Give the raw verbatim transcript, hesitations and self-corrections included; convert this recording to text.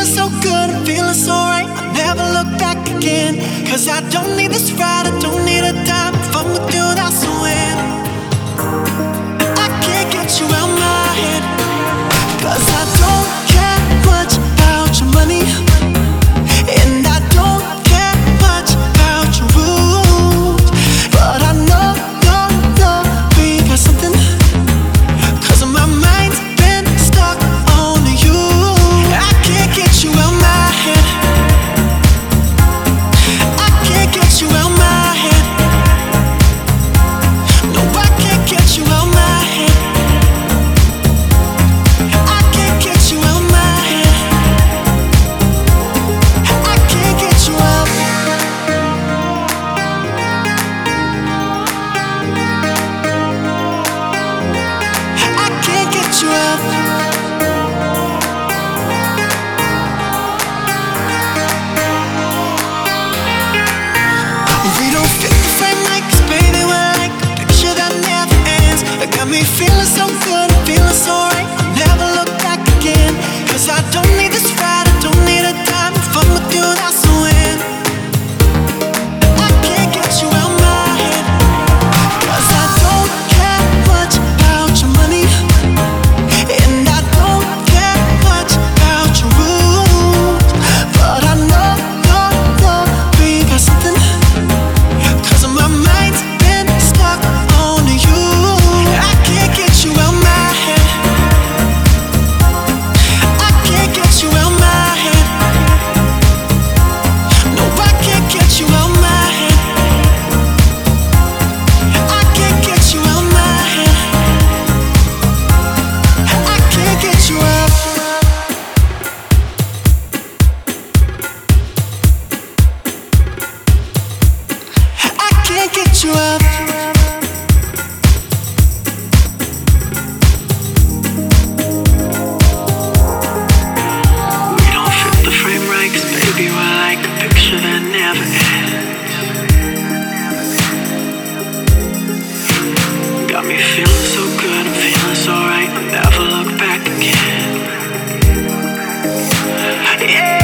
feeling so good, I'm feeling so right. I never look back again. Cause I don't need this ride, I don't need a dime. If I'm with you, that's a win. I can't get you out my head. Cause I don't care much about your money, and I don't care much about your rules. But I know, know, know we got something. Cause my mind's been stuck on you. I can't get you out my head. I can't get you out my head. No, I can't get you out my head. I can't get you out my head. I can't get you out. I can't get you out. We don't fit the frame like this, baby. We're like a picture that never ends. It got me feeling so good, I'm feeling so right. I'll never look back again. Cause I don't need this ride, I don't need a dime. If I'm with you, that's a win. I can't get you out my head. Cause I don't care much about your money, and I don't care much about your rules. But I know, know, know we got something. Cause my mind's been stuck on you. I can't get you out my head. I can't get you out my head. No, I can't get you out my head. I can't get you out my head. I can't get you out. I can't get you out. We don't fit the frame right, 'cause baby, we're like a picture that never ends. Got me feeling so good, I'm feeling so right. I'll never look back again. Yeah.